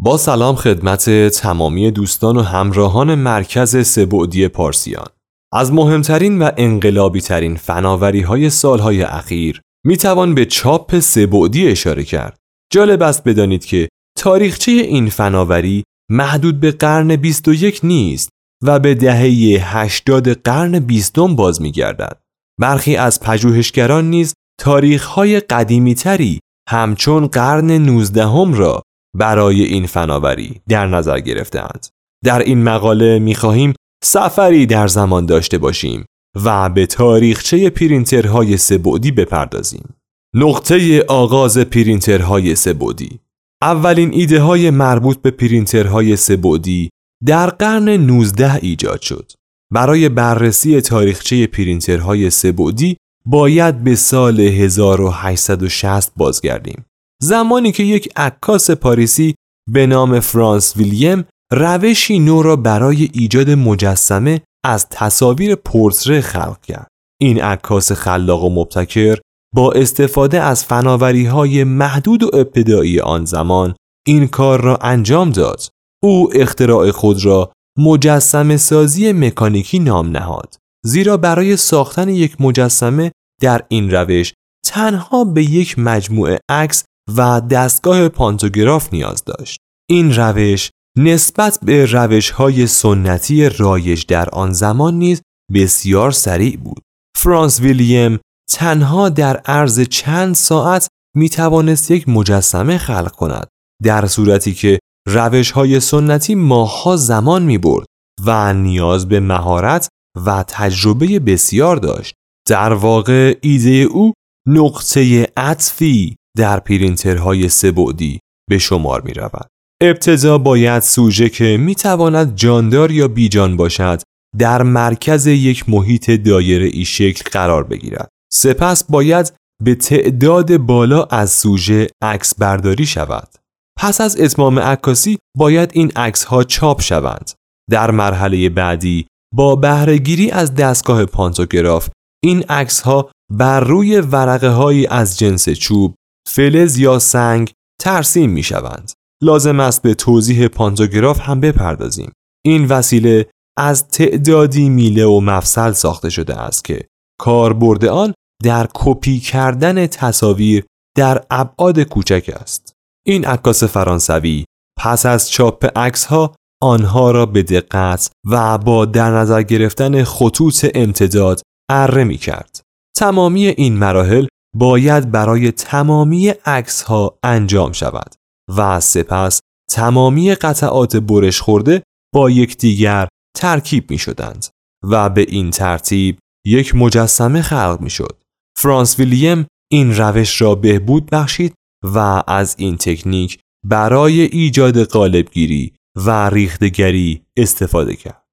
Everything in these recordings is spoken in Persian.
با سلام خدمت تمامی دوستان و همراهان مرکز سه‌بعدی پارسیان. از مهمترین و انقلابی ترین فناوری‌های سالهای اخیر میتوان به چاپ سه‌بعدی اشاره کرد. جالب است بدانید که تاریخچه این فناوری محدود به قرن 21 نیست و به دهه 80 قرن 20 باز می‌گردد. برخی از پژوهشگران نیز تاریخ‌های قدیمی‌تری همچون قرن 19 را برای این فناوری در نظر گرفتند. در این مقاله می‌خواهیم سفری در زمان داشته باشیم و به تاریخچه پرینترهای سه‌بعدی بپردازیم. نقطه آغاز پرینترهای سه‌بعدی. اولین ایده‌های مربوط به پرینترهای سه‌بعدی در قرن 19 ایجاد شد. برای بررسی تاریخچه پرینترهای سه‌بعدی باید به سال 1860 بازگردیم. زمانی که یک عکاس پاریسی به نام فرانس ویلیام روشی نو را برای ایجاد مجسمه از تصاویر پورتره خلق کرد. این عکاس خلاق و مبتکر با استفاده از فناوری‌های محدود و ابتدایی آن زمان این کار را انجام داد. او اختراع خود را مجسمه سازی مکانیکی نام نهاد، زیرا برای ساختن یک مجسمه در این روش تنها به یک مجموعه عکس و دستگاه پانتوگراف نیاز داشت. این روش نسبت به روش‌های سنتی رایج در آن زمان نیز بسیار سریع بود. فرانس ویلیام تنها در عرض چند ساعت می توانست یک مجسمه خلق کند، در صورتی که روش‌های سنتی ماه‌ها زمان می برد و نیاز به مهارت و تجربه بسیار داشت. در واقع ایده او نقطه عطفی در پرینترهای سه‌بعدی به شمار می رود. ابتدا باید سوژه که می تواند جاندار یا بیجان باشد در مرکز یک محیط دایره‌ای شکل قرار بگیرد. سپس باید به تعداد بالا از سوژه عکس برداری شود. پس از اتمام عکاسی باید این عکس‌ها چاپ شوند. در مرحله بعدی با بهره‌گیری از دستگاه پانتوگراف این عکس‌ها بر روی ورقه‌هایی از جنس چوب، فلز یا سنگ ترسیم می‌شوند. لازم است به توضیح پانتوگراف هم بپردازیم. این وسیله از تعدادی میله و مفصل ساخته شده است که کاربرد آن در کپی کردن تصاویر در ابعاد کوچک است. این عکاس فرانسوی پس از چاپ عکس‌ها آنها را به دقت و با در نظر گرفتن خطوط امتداد اره می‌کرد. تمامی این مراحل باید برای تمامی عکس‌ها انجام شود و سپس تمامی قطعات برش خورده با یکدیگر ترکیب می‌شدند و به این ترتیب یک مجسمه خلق می‌شد. فرانس ویلیام این روش را بهبود بخشید و از این تکنیک برای ایجاد قالب‌گیری و ریخته‌گری استفاده کرد.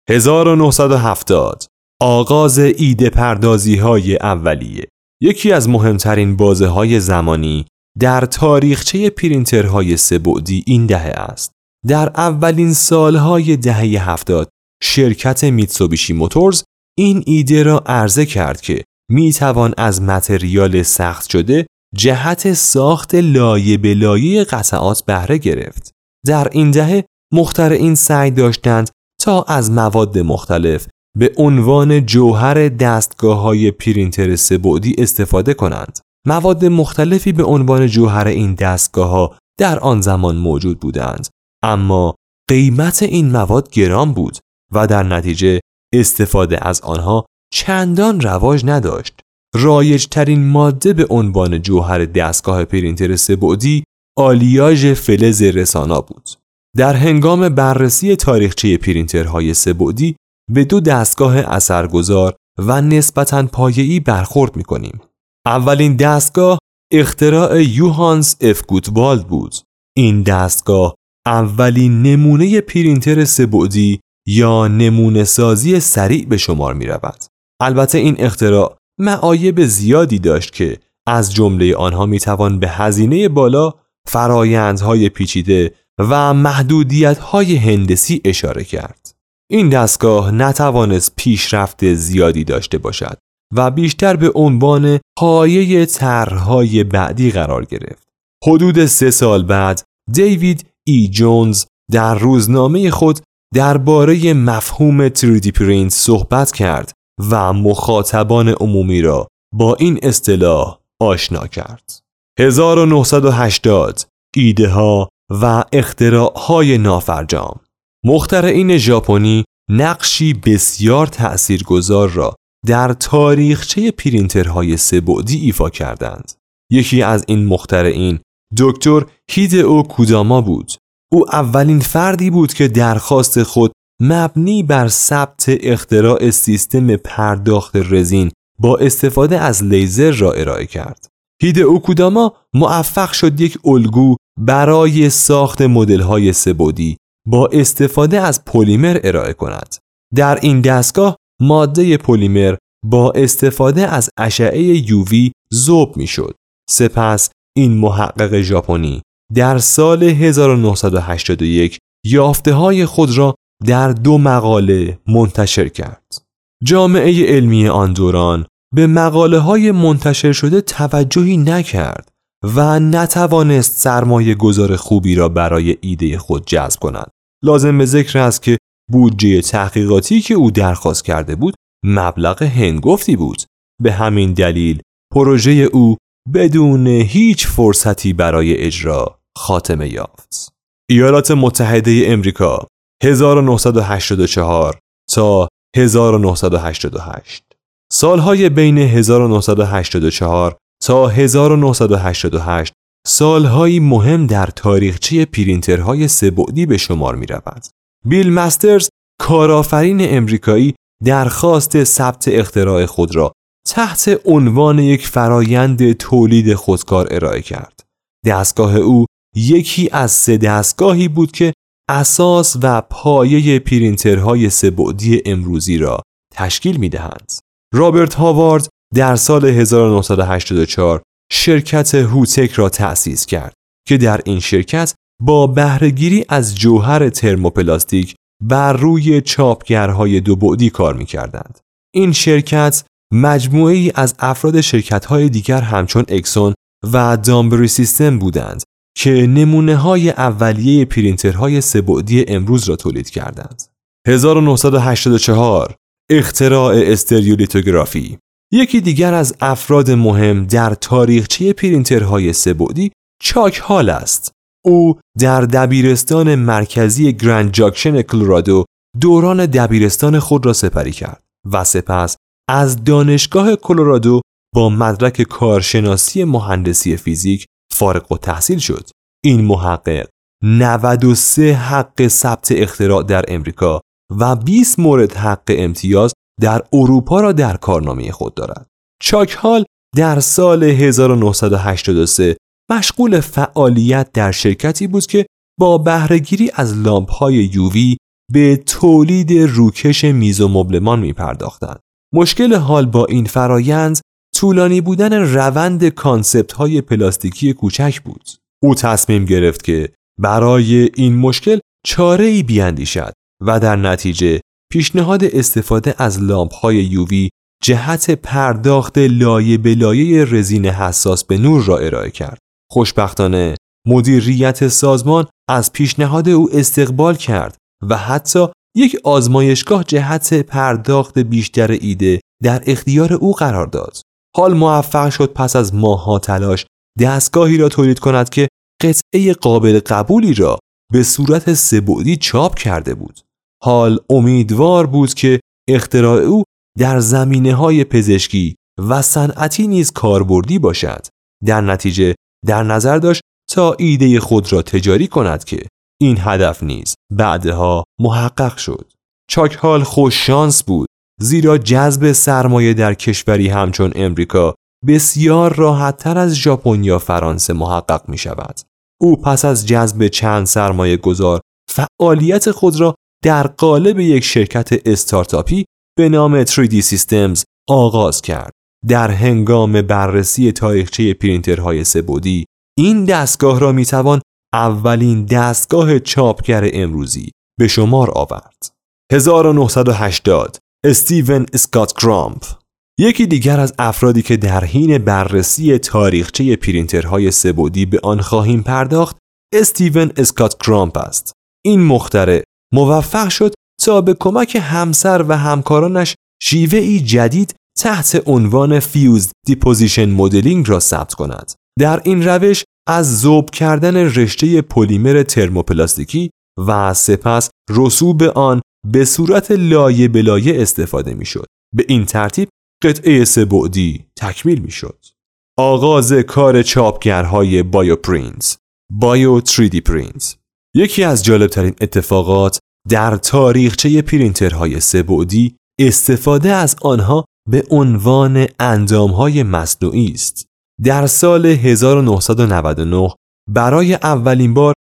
1970 آغاز ایده پردازی‌های اولیه. یکی از مهمترین بازه‌های زمانی در تاریخچه پرینترهای سه‌بعدی این دهه است. در اولین سالهای دهه 70 شرکت میتسوبیشی موتورز این ایده را عرضه کرد که میتوان از متریال سخت شده جهت ساخت لایه به لایه قطعات بهره گرفت. در این دهه مخترعین سعی داشتند تا از مواد مختلف به عنوان جوهر دستگاه‌های پرینتر سه‌بعدی استفاده کنند. مواد مختلفی به عنوان جوهر این دستگاه‌ها در آن زمان موجود بودند، اما قیمت این مواد گران بود و در نتیجه استفاده از آنها چندان رواج نداشت. رایج‌ترین ماده به عنوان جوهر دستگاه پرینتر سه‌بعدی آلیاژ فلز رسانا بود. در هنگام بررسی تاریخچه پرینترهای سه‌بعدی به دو دستگاه اثرگذار و نسبتاً پایه‌ای برخورد می‌کنیم. اولین دستگاه اختراع یوهانس اف گوتوالد بود. این دستگاه اولین نمونه پرینتر سه‌بعدی یا نمونه سازی سریع به شمار می‌رود. البته این اختراع معایب زیادی داشت که از جمله آنها می‌توان به هزینه بالا، فرایندهای پیچیده و محدودیت‌های هندسی اشاره کرد. این دستگاه نتوانست پیشرفت زیادی داشته باشد و بیشتر به عنوان پایه طرح‌های بعدی قرار گرفت. حدود 3 سال بعد دیوید ای جونز در روزنامه خود درباره مفهوم 3D پرینت صحبت کرد و مخاطبان عمومی را با این اصطلاح آشنا کرد. 1980 ایده ها و اختراعهای نافرجام. مخترعین ژاپنی نقشی بسیار تأثیرگذار را در تاریخچه پرینترهای سه‌بعدی ایفا کردند. یکی از این مخترعین دکتر هیدئو کوداما بود. او اولین فردی بود که درخواست خود مبنی بر ثبت اختراع سیستم پرداخت رزین با استفاده از لیزر را ارائه کرد. هیدئو کوداما موفق شد یک الگو برای ساخت مدل‌های سه‌بعدی با استفاده از پلیمر ارائه کند. در این دستگاه ماده پلیمر با استفاده از اشعه یووی ذوب می‌شد. سپس این محقق ژاپنی در سال 1981 یافته‌های خود را در 2 مقاله منتشر کرد. جامعه علمی آن دوران به مقاله‌های منتشر شده توجهی نکرد و نتوانست سرمایه گذار خوبی را برای ایده خود جذب کند. لازم به ذکر است که بودجه تحقیقاتی که او درخواست کرده بود مبلغ هنگفتی بود. به همین دلیل پروژه او بدون هیچ فرصتی برای اجرا خاتمه یافت. ایالات متحده امریکا 1984 تا 1988. سالهای بین 1984 تا 1988 سالهایی مهم در تاریخچه پرینترهای سه‌بعدی به شمار می رود. بیل مسترز کارآفرین امریکایی درخواست ثبت اختراع خود را تحت عنوان یک فرایند تولید خودکار ارائه کرد. دستگاه او یکی از 3 دستگاهی بود که اساس و پایه پرینترهای سه‌بعدی امروزی را تشکیل می دهند. رابرت هاوارد در سال 1984 شرکت هوتک را تأسیس کرد که در این شرکت با بهره‌گیری از جوهر ترموپلاستیک بر روی چاپگرهای 2 بعدی کار می‌کردند. این شرکت مجموعه‌ای از افراد شرکت‌های دیگر همچون اکسون و دامبری سیستم بودند که نمونه‌های اولیه پرینترهای سه‌بعدی امروز را تولید کردند. 1984 اختراع استریولیتوگرافی. یکی دیگر از افراد مهم در تاریخچه پرینترهای سه‌بعدی چاک هال است. او در دبیرستان مرکزی گرند جاکشن کلرادو دوران دبیرستان خود را سپری کرد و سپس از دانشگاه کلرادو با مدرک کارشناسی مهندسی فیزیک فارغ التحصیل شد. این محقق 93 حق ثبت اختراع در امریکا و 20 مورد حق امتیاز در اروپا را در کارنامه خود دارد. چاک هال در سال 1983 مشغول فعالیت در شرکتی بود که با بهره‌گیری از لامپ‌های یووی به تولید روکش میز و مبلمان می‌پرداختند. مشکل حال با این فرایند طولانی بودن روند کانسپت‌های پلاستیکی کوچک بود. او تصمیم گرفت که برای این مشکل چاره‌ای بیاندیشد و در نتیجه پیشنهاد استفاده از لامپ‌های یووی جهت پرداخت لایه به لایه رزین حساس به نور را ارائه کرد. خوشبختانه مدیریت سازمان از پیشنهاد او استقبال کرد و حتی یک آزمایشگاه جهت پرداخت بیشتر ایده در اختیار او قرار داد. حال موفق شد پس از ماه‌ها تلاش دستگاهی را تولید کند که قطعه قابل قبولی را به صورت سه‌بعدی چاپ کرده بود. حال امیدوار بود که اختراع او در زمینه‌های پزشکی و صنعتی نیز کاربردی باشد. در نتیجه در نظر داشت تا ایده خود را تجاری کند که این هدف نیز بعدها محقق شد. چاک هال خوش شانس بود زیرا جذب سرمایه در کشوری همچون امریکا بسیار راحت‌تر از ژاپن یا فرانسه محقق می شود. او پس از جذب چند سرمایه گذار فعالیت خود را در قالب یک شرکت استارتاپی به نام 3D Systems آغاز کرد. در هنگام بررسی تاریخچه پرینترهای سه‌بعدی این دستگاه را میتوان اولین دستگاه چاپگر امروزی به شمار آورد. 1980 استیون اسکات کرامپ. یکی دیگر از افرادی که در حین بررسی تاریخچه پرینترهای سه‌بعدی به آن خواهیم پرداخت استیون اسکات کرامپ است. این مخترع موفق شد تا به کمک همسر و همکارانش شیوه‌ای جدید تحت عنوان فیوزد دیپوزیشن مدلینگ را ثبت کند. در این روش از ذوب کردن رشته پلیمر ترموپلاستیکی و سپس رسوب آن به صورت لایه به لایه استفاده می‌شد. به این ترتیب قطعه سه‌بعدی تکمیل می‌شد. آغاز کار چاپگرهای بایوپرینت، بایو 3D پرینت. یکی از جالبترین اتفاقات در تاریخچه پرینترهای سه‌بعدی استفاده از آنها به عنوان اندامهای مصنوعی است. در سال 1999 برای اولین بار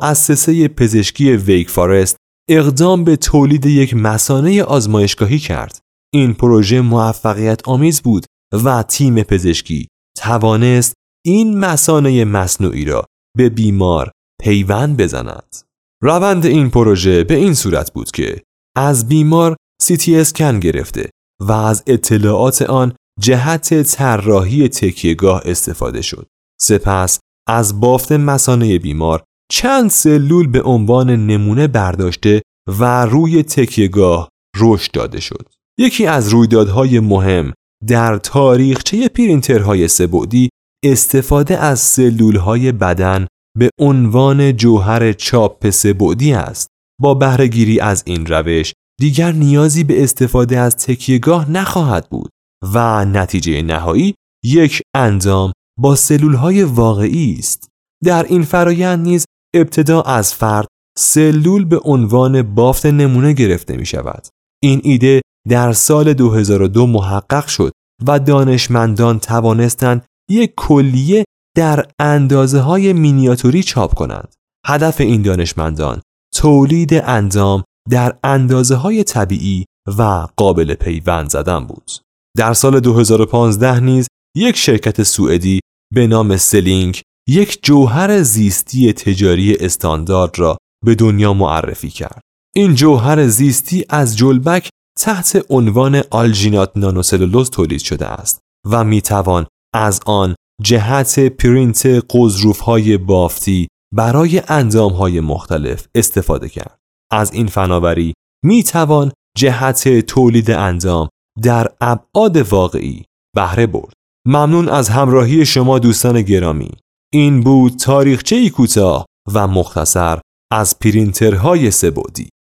مؤسسه پزشکی ویک فارست اقدام به تولید یک مثانه آزمایشگاهی کرد. این پروژه موفقیت آمیز بود و تیم پزشکی توانست این مثانه مصنوعی را به بیمار پیوند بزند. روند این پروژه به این صورت بود که از بیمار CT اسکن گرفته و از اطلاعات آن جهت طراحی تکیه‌گاه استفاده شد. سپس از بافت مثانه بیمار چند سلول به عنوان نمونه برداشته و روی تکیه‌گاه رشد داده شد. یکی از رویدادهای مهم در تاریخچه پرینترهای سه‌بعدی استفاده از سلولهای بدن به عنوان جوهر چاپ سه‌بعدی است. با بهره‌گیری از این روش دیگر نیازی به استفاده از تکیه‌گاه نخواهد بود و نتیجه نهایی یک اندام با سلولهای واقعی است. در این فرایند نیز ابتدا از فرد سلول به عنوان بافت نمونه گرفته می شود. این ایده در سال 2002 محقق شد و دانشمندان توانستند یک کلیه در اندازه‌های مینیاتوری چاپ کنند. هدف این دانشمندان تولید اندام در اندازه‌های طبیعی و قابل پیوند زدن بود. در سال 2015 نیز یک شرکت سوئدی به نام سلینک یک جوهر زیستی تجاری استاندارد را به دنیا معرفی کرد. این جوهر زیستی از جلبک تحت عنوان آلژینات نانوسلولوز تولید شده است و میتوان از آن جهت پرینت قضروف‌های بافتی برای اندام‌های مختلف استفاده کرد. از این فناوری میتوان جهت تولید اندام در ابعاد واقعی بهره برد. ممنون از همراهی شما دوستان گرامی. این بود تاریخچه‌ای کوتاه و مختصر از پرینترهای سه‌بعدی.